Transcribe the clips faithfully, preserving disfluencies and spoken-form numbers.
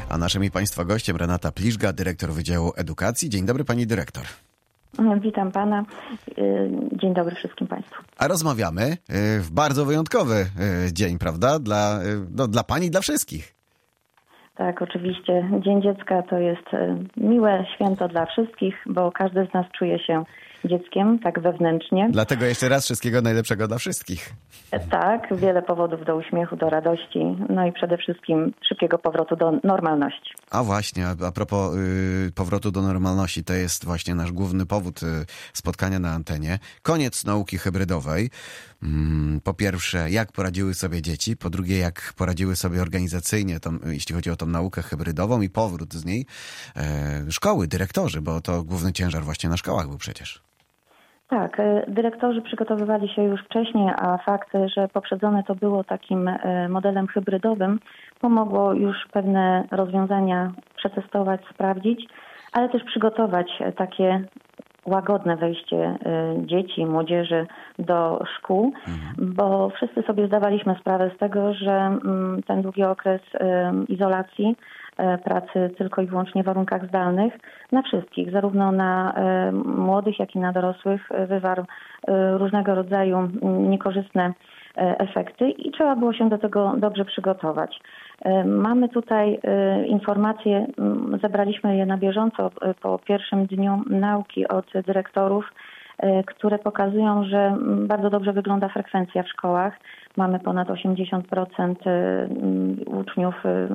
A naszym i Państwa gościem Renata Pliszga, dyrektor Wydziału Edukacji. Dzień dobry, pani dyrektor. Witam pana. Dzień dobry wszystkim państwu. A rozmawiamy w bardzo wyjątkowy dzień, prawda? Dla, no, dla pani i dla wszystkich. Tak, oczywiście. Dzień Dziecka to jest miłe święto dla wszystkich, bo każdy z nas czuje się dzieckiem, tak wewnętrznie. Dlatego jeszcze raz wszystkiego najlepszego dla wszystkich. Tak, wiele powodów do uśmiechu, do radości, no i przede wszystkim szybkiego powrotu do normalności. A właśnie, a, a propos y, powrotu do normalności, to jest właśnie nasz główny powód y, spotkania na antenie. Koniec nauki hybrydowej. Mm, po pierwsze, jak poradziły sobie dzieci, po drugie, jak poradziły sobie organizacyjnie, tą, jeśli chodzi o tą naukę hybrydową i powrót z niej. E, szkoły, dyrektorzy, bo to główny ciężar właśnie na szkołach był przecież. Tak, dyrektorzy przygotowywali się już wcześniej, a fakt, że poprzedzone to było takim modelem hybrydowym, pomogło już pewne rozwiązania przetestować, sprawdzić, ale też przygotować takie łagodne wejście dzieci, młodzieży do szkół, mhm. bo wszyscy sobie zdawaliśmy sprawę z tego, że ten długi okres izolacji, pracy tylko i wyłącznie w warunkach zdalnych na wszystkich, zarówno na młodych, jak i na dorosłych wywarł różnego rodzaju niekorzystne efekty i trzeba było się do tego dobrze przygotować. Mamy tutaj informacje, zebraliśmy je na bieżąco po pierwszym dniu nauki od dyrektorów, które pokazują, że bardzo dobrze wygląda frekwencja w szkołach. Mamy ponad osiemdziesiąt procent uczniów,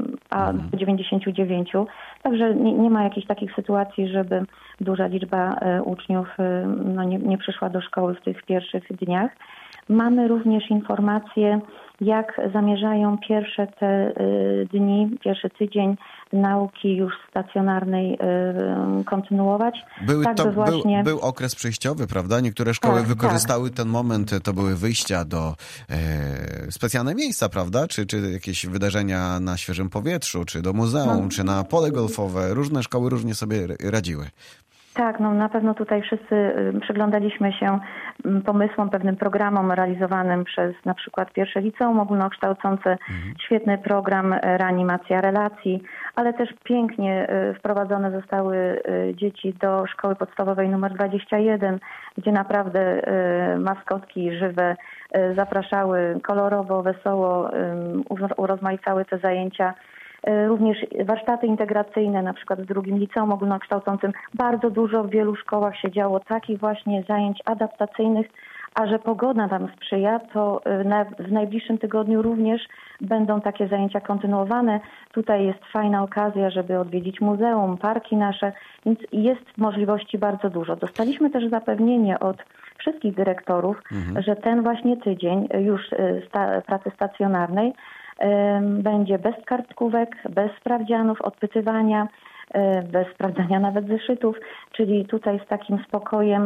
a do dziewięćdziesiąt dziewięć procent. Także nie, nie ma jakichś takich sytuacji, żeby duża liczba uczniów no, nie, nie przyszła do szkoły w tych pierwszych dniach. Mamy również informacje, jak zamierzają pierwsze te dni, pierwszy tydzień nauki już stacjonarnej kontynuować. Były tak, to, by właśnie... był, był okres przejściowy, prawda? Niektóre szkoły tak, wykorzystały tak. ten moment, to były wyjścia do e, specjalne miejsca, prawda? Czy, czy jakieś wydarzenia na świeżym powietrzu, czy do muzeum, no. czy na pole golfowe. Różne szkoły różnie sobie radziły. Tak, no na pewno tutaj wszyscy przyglądaliśmy się pomysłom, pewnym programom realizowanym przez na przykład pierwsze liceum ogólnokształcące, mhm. świetny program reanimacja relacji, ale też pięknie wprowadzone zostały dzieci do szkoły podstawowej numer dwadzieścia jeden, gdzie naprawdę maskotki żywe zapraszały kolorowo, wesoło, urozmaicały te zajęcia. Również warsztaty integracyjne, na przykład w drugim liceum ogólnokształcącym. Bardzo dużo w wielu szkołach się działo takich właśnie zajęć adaptacyjnych, a że pogoda nam sprzyja, to w najbliższym tygodniu również będą takie zajęcia kontynuowane. Tutaj jest fajna okazja, żeby odwiedzić muzeum, parki nasze, więc jest możliwości bardzo dużo. Dostaliśmy też zapewnienie od wszystkich dyrektorów, mhm. że ten właśnie tydzień już sta- pracy stacjonarnej będzie bez kartkówek, bez sprawdzianów, odpytywania, bez sprawdzania nawet zeszytów, czyli tutaj z takim spokojem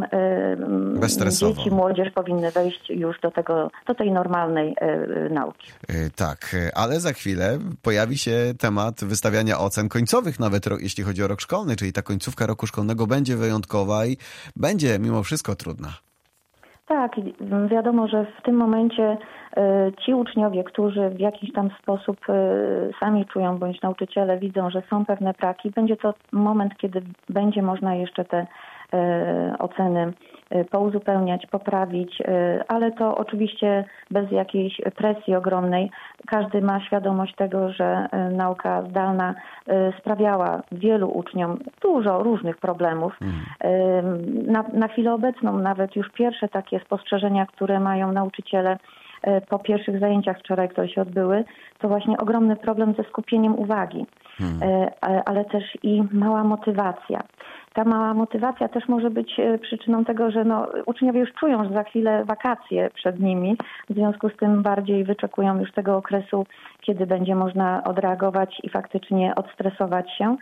dzieci, młodzież powinny wejść już do tego, do tej normalnej nauki. Tak, ale za chwilę pojawi się temat wystawiania ocen końcowych, nawet jeśli chodzi o rok szkolny, czyli ta końcówka roku szkolnego będzie wyjątkowa i będzie mimo wszystko trudna. Tak, wiadomo, że w tym momencie ci uczniowie, którzy w jakiś tam sposób sami czują, bądź nauczyciele widzą, że są pewne braki, będzie to moment, kiedy będzie można jeszcze te oceny pouzupełniać, poprawić, ale to oczywiście bez jakiejś presji ogromnej. Każdy ma świadomość tego, że nauka zdalna sprawiała wielu uczniom dużo różnych problemów. Mm. Na, na chwilę obecną nawet już pierwsze takie spostrzeżenia, które mają nauczyciele po pierwszych zajęciach wczoraj, które się odbyły, to właśnie ogromny problem ze skupieniem uwagi, hmm. ale też i mała motywacja. Ta mała motywacja też może być przyczyną tego, że no, uczniowie już czują, że za chwilę wakacje przed nimi, w związku z tym bardziej wyczekują już tego okresu, kiedy będzie można odreagować i faktycznie odstresować się.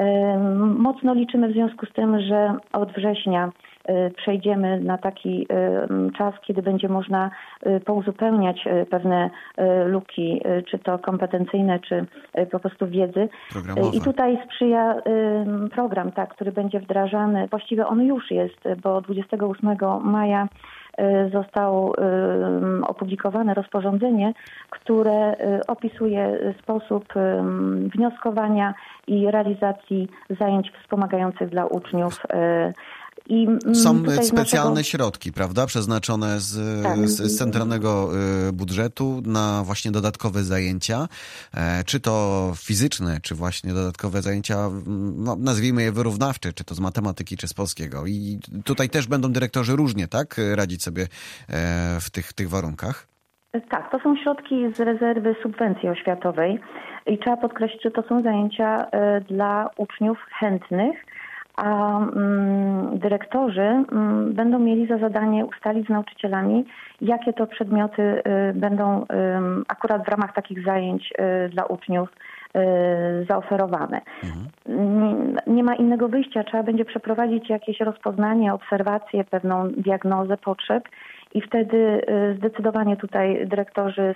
Mocno liczymy w związku z tym, że od września przejdziemy na taki czas, kiedy będzie można pouzupełniać pewne luki, czy to kompetencyjne, czy po prostu wiedzy. Programowe. I tutaj sprzyja program, tak, który będzie wdrażany. Właściwie on już jest, bo dwudziestego ósmego maja zostało opublikowane rozporządzenie, które opisuje sposób wnioskowania i realizacji zajęć wspomagających dla uczniów. I są specjalne naszego... środki, prawda, przeznaczone z, tak. z, z centralnego budżetu na właśnie dodatkowe zajęcia, czy to fizyczne, czy właśnie dodatkowe zajęcia, no, nazwijmy je wyrównawcze, czy to z matematyki, czy z polskiego. I tutaj też będą dyrektorzy różnie, tak, radzić sobie w tych, tych warunkach? Tak, to są środki z rezerwy subwencji oświatowej i trzeba podkreślić, że to są zajęcia dla uczniów chętnych, a mm, dyrektorzy mm, będą mieli za zadanie ustalić z nauczycielami, jakie to przedmioty y, będą y, akurat w ramach takich zajęć y, dla uczniów y, zaoferowane. Mhm. Nie, nie ma innego wyjścia, trzeba będzie przeprowadzić jakieś rozpoznanie, obserwację, pewną diagnozę potrzeb. I wtedy zdecydowanie tutaj dyrektorzy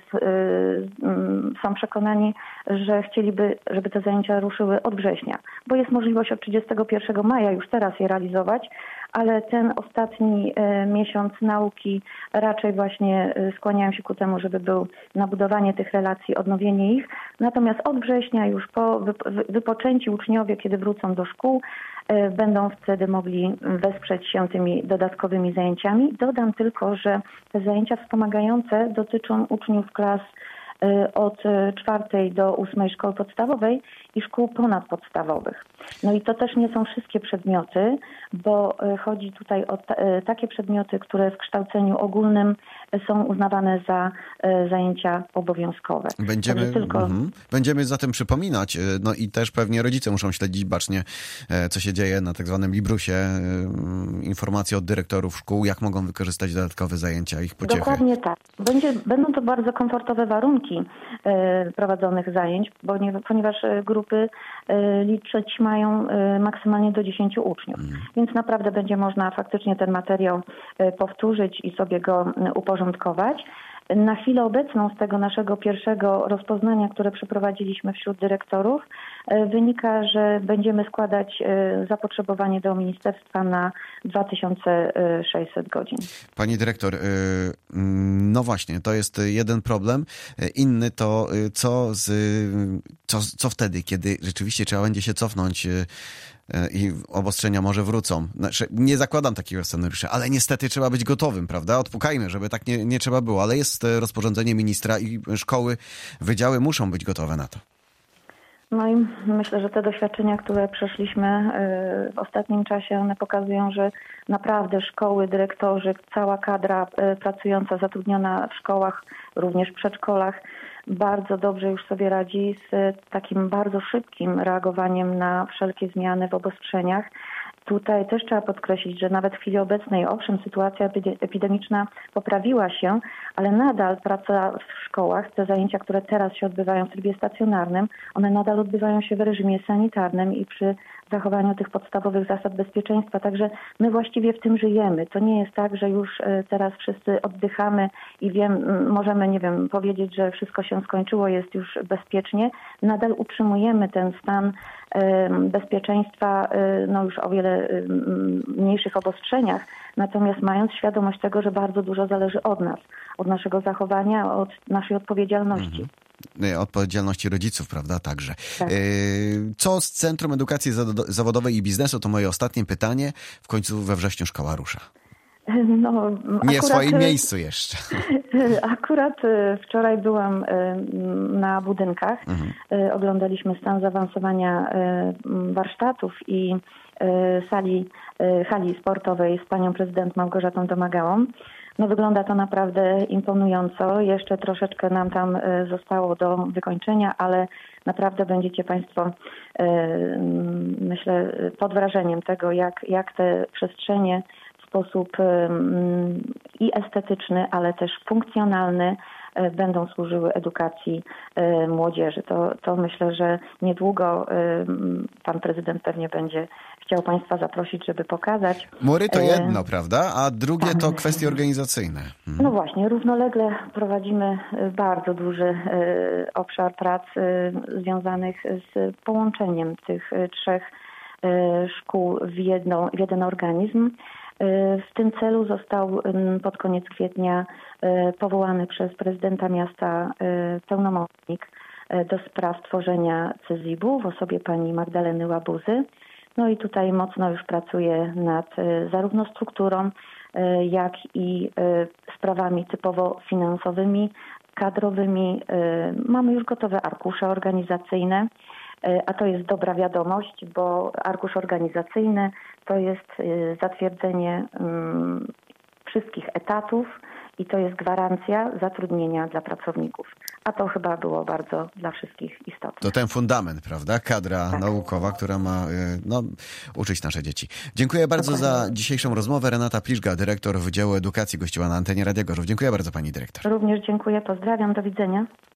są przekonani, że chcieliby, żeby te zajęcia ruszyły od września, bo jest możliwość od trzydziestego pierwszego maja już teraz je realizować, ale ten ostatni miesiąc nauki raczej właśnie skłaniają się ku temu, żeby był na budowanie tych relacji, odnowienie ich. Natomiast od września już po wypoczęci uczniowie, kiedy wrócą do szkół, będą wtedy mogli wesprzeć się tymi dodatkowymi zajęciami. Dodam tylko, że te zajęcia wspomagające dotyczą uczniów klas od czwartej do ósmej szkoły podstawowej i szkół ponadpodstawowych. No i to też nie są wszystkie przedmioty, bo chodzi tutaj o t- takie przedmioty, które w kształceniu ogólnym są uznawane za zajęcia obowiązkowe. Będziemy, tylko... mm-hmm. Będziemy zatem przypominać, no i też pewnie rodzice muszą śledzić bacznie, co się dzieje na tak zwanym Librusie, informacje od dyrektorów szkół, jak mogą wykorzystać dodatkowe zajęcia, ich pociechy. Dokładnie tak. Będzie, będą to bardzo komfortowe warunki e, prowadzonych zajęć, bo nie, ponieważ grupy e, liczyć mają e, maksymalnie do dziesięciu uczniów. Mm. Więc naprawdę będzie można faktycznie ten materiał e, powtórzyć i sobie go e, uporządkować. Na chwilę obecną z tego naszego pierwszego rozpoznania, które przeprowadziliśmy wśród dyrektorów, wynika, że będziemy składać zapotrzebowanie do ministerstwa na dwa tysiące sześćset godzin. Pani dyrektor, no właśnie, to jest jeden problem. Inny to co, z, co, co wtedy, kiedy rzeczywiście trzeba będzie się cofnąć i obostrzenia może wrócą. Znaczy, nie zakładam takiego scenariusza, ale niestety trzeba być gotowym, prawda? Odpukajmy, żeby tak nie, nie trzeba było, ale jest rozporządzenie ministra i szkoły, wydziały muszą być gotowe na to. No i myślę, że te doświadczenia, które przeszliśmy w ostatnim czasie, one pokazują, że naprawdę szkoły, dyrektorzy, cała kadra pracująca, zatrudniona w szkołach, również w przedszkolach, bardzo dobrze już sobie radzi z takim bardzo szybkim reagowaniem na wszelkie zmiany w obostrzeniach. Tutaj też trzeba podkreślić, że nawet w chwili obecnej, owszem, sytuacja epidemiczna poprawiła się, ale nadal praca w szkołach, te zajęcia, które teraz się odbywają w trybie stacjonarnym, one nadal odbywają się w reżimie sanitarnym i przy zachowaniu tych podstawowych zasad bezpieczeństwa. Także my właściwie w tym żyjemy. To nie jest tak, że już teraz wszyscy oddychamy i wiem, możemy, nie wiem, powiedzieć, że wszystko się skończyło, jest już bezpiecznie. Nadal utrzymujemy ten stan bezpieczeństwa, no już o wiele mniejszych obostrzeniach, natomiast mając świadomość tego, że bardzo dużo zależy od nas, od naszego zachowania, od naszej odpowiedzialności. Mhm. Odpowiedzialności rodziców, prawda, także. Tak. Co z Centrum Edukacji Zawodowej i Biznesu? To moje ostatnie pytanie. W końcu we wrześniu szkoła rusza. No, nie akurat, w swoim miejscu jeszcze. Akurat wczoraj byłam na budynkach. Mhm. Oglądaliśmy stan zaawansowania warsztatów i sali, hali sportowej z panią prezydent Małgorzatą Domagałą. No wygląda to naprawdę imponująco. Jeszcze troszeczkę nam tam zostało do wykończenia, ale naprawdę będziecie Państwo, myślę, pod wrażeniem tego, jak, jak te przestrzenie w sposób i estetyczny, ale też funkcjonalny będą służyły edukacji młodzieży. To, to myślę, że niedługo pan prezydent pewnie będzie chciał Państwa zaprosić, żeby pokazać. Mury to jedno, prawda? A drugie tak. To kwestie organizacyjne. Mhm. No właśnie, równolegle prowadzimy bardzo duży obszar prac związanych z połączeniem tych trzech szkół w, jedną, w jeden organizm. W tym celu został pod koniec kwietnia powołany przez prezydenta miasta pełnomocnik do spraw tworzenia C Z I B-u w osobie pani Magdaleny Łabuzy. No i tutaj mocno już pracuje nad zarówno strukturą, jak i sprawami typowo finansowymi, kadrowymi. Mamy już gotowe arkusze organizacyjne, a to jest dobra wiadomość, bo arkusz organizacyjny to jest zatwierdzenie wszystkich etatów i to jest gwarancja zatrudnienia dla pracowników. A to chyba było bardzo dla wszystkich istotne. To ten fundament, prawda? Kadra tak. naukowa, która ma no, uczyć nasze dzieci. Dziękuję bardzo Dokładnie. za dzisiejszą rozmowę. Renata Pliszga, dyrektor Wydziału Edukacji, gościła na antenie Radia Gorzów. Dziękuję bardzo pani dyrektor. Również dziękuję, pozdrawiam, do widzenia.